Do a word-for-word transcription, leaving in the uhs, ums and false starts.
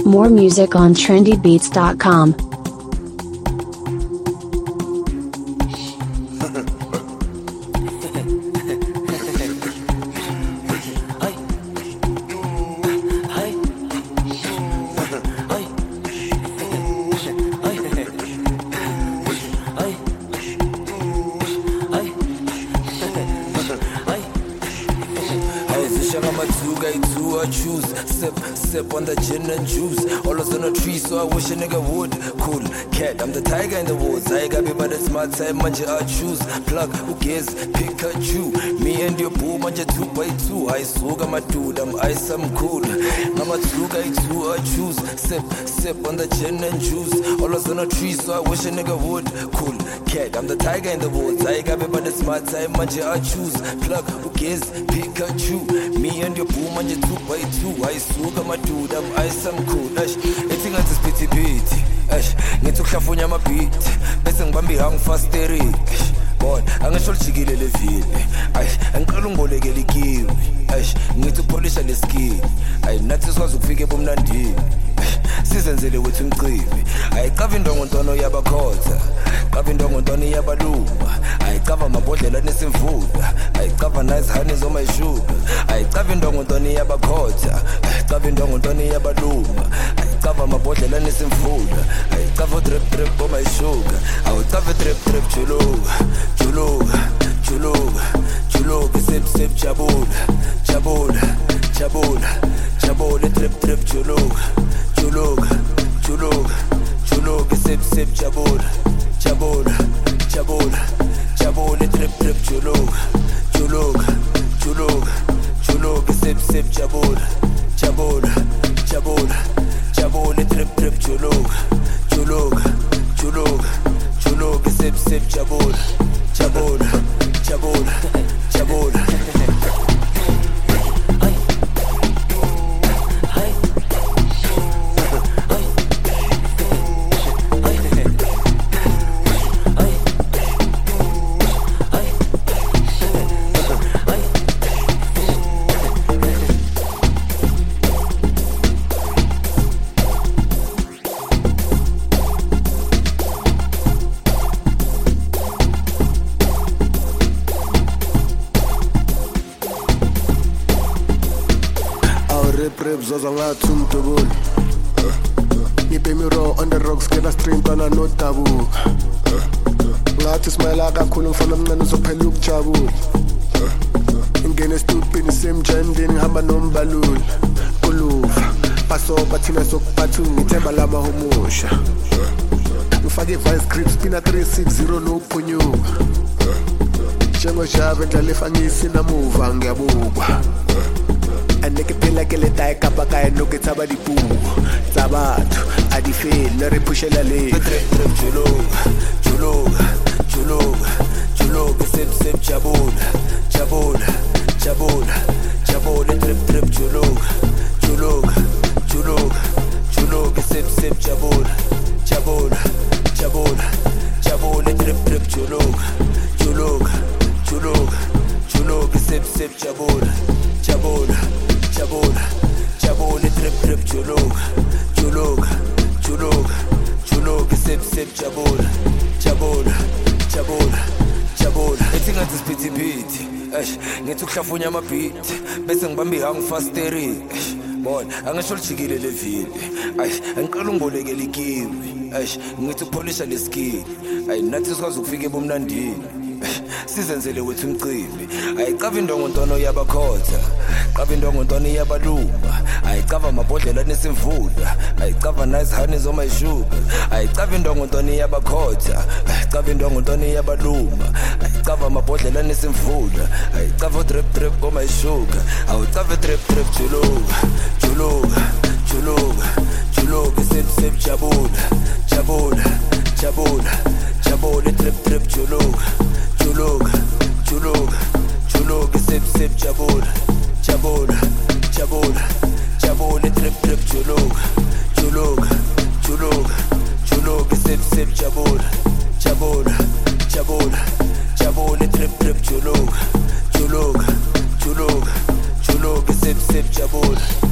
More music on trendy beats dot com. Sip on the gin and juice. All us on a tree, so I wish a nigga would. Cool cat, I'm the tiger in the woods. I got me, but it's my time, manje I choose. Plug, who cares? Pikachu. Me and your boo, manje two by two. I suga my dude, I'm ice, I'm cool. Mama two guy two, I choose. Sip, sip on the gin and juice. All us on a tree, so I wish a nigga would. Cool cat, I'm the tiger in the woods. I got me, but it's my time, manje I choose. Plug, who cares? Pikachu. Me and your boo, manje two by two. I suga my dude, I'm ice, I'm cool. Ash, eating at this pity pity. Ash, need to klafunya my beat. Bese ngibambi hang fast eric. Boy, angisho lijikile levile. Ash, angiqala ungibolekele ikiwi. Ash, need to polish the skin. Ay, nathi sikwazi ukufika ebumnandini. Sizenzele wethu umcibi. Ayiqava indongo ntono yabakhotha. Qava indongo ntono yabaluma. Ayiqava amabhodlela nesimvuda. Ayiqava nice honeys on my sugar. Ayiqava indongo ntono yabakhotha. Ayiqava indongo ntono yabaluma. Ayiqava amabhodlela nesimvuda. Ayiqava drip drip on my sugar. Ayiqava drip drip chuluka. Chuluka. Chuluka. Chuluka sip sip chabula. Chabula. Chabula. Chabula drip drip chuluka. Chuluka, chuluka, chuluka, sip, sip, chabula, chabula, chabula, chabula, trip, trip, chuluka, chuluka, chuluka, chuluka, sip, sip, chabula, chabula, chabula, chabula, trip, trip, chuluka, chuluka, chuluka, chuluka, sip, sip, chabula, chabula, chabula, chabula. Zoza ngathi umdubuli Ngiphe miro on the rocks Kela stream kana no tabu Ngathi smile kakhulu ngifana mncane uzophela ukujabula Ingene stupini semjandini ngihamba nombaluli Kuluva Basoba thina sokuphathu ngithemba lama humusha Ngifake vice grip spina three sixty no phunyuka Jengo shave ndlala efangisi namuva ngiyabukwa Aneke phela ke le tae kapa kae no ke tsaba dipuo tsa batho a di fele re pushela le trip trip chuluka chuluka chuluka chuluka sip sip chabula chabula chabula chabula trip trip chuluka chuluka chuluka chuluka sip sip chabula chabula chabula chabula trip trip chuluka chuluka chuluka chuluka sip sip chabula chabula Chabula, chabula, trip, trip, chuluka, chuluka, chuluka, chuluka, sip, sip, chabula, chabula, chabula, chabula. Ethi ngathi siphithi phithi, ash, ngithi ukuhlafunya ama-beat, bese ngibambi hang fast eric. Boy, angisho lijikile levile. Ash, angiqala ungibolekele ikiwi. Ash, ngithi ukupolisha le skin. Ay, nathi sikwazi ukufika ebumnandini. Sizenzele wethu umcibi. Ayiqava indongo ntono yabakhotha. Qava indongo ntono yabaluma. Ayiqava amabhodlela nesimvuda. Ayiqava nice honeys on my sugar. Ayiqava indongo ntono yabakhotha. Ayiqava indongo ntono yabaluma. Ayiqava amabhodlela nesimvuda. Ayiqava drip drip on my sugar. Ayiqava drip drip chuluka. Chuluka, chuluka, chuluka, sip sip chabula. Chabula, chabula, chabula, trip trip chuluka. Chuluka, chuluka, chuluka, sip sip chabula, chabula, chabula, chabula, trip trip chuluka, chuluka, chuluka, chuluka, sip sip chabula, chabula, chabula, chabula, trip trip chuluka, chuluka, chuluka, chuluka, sip sip chabula.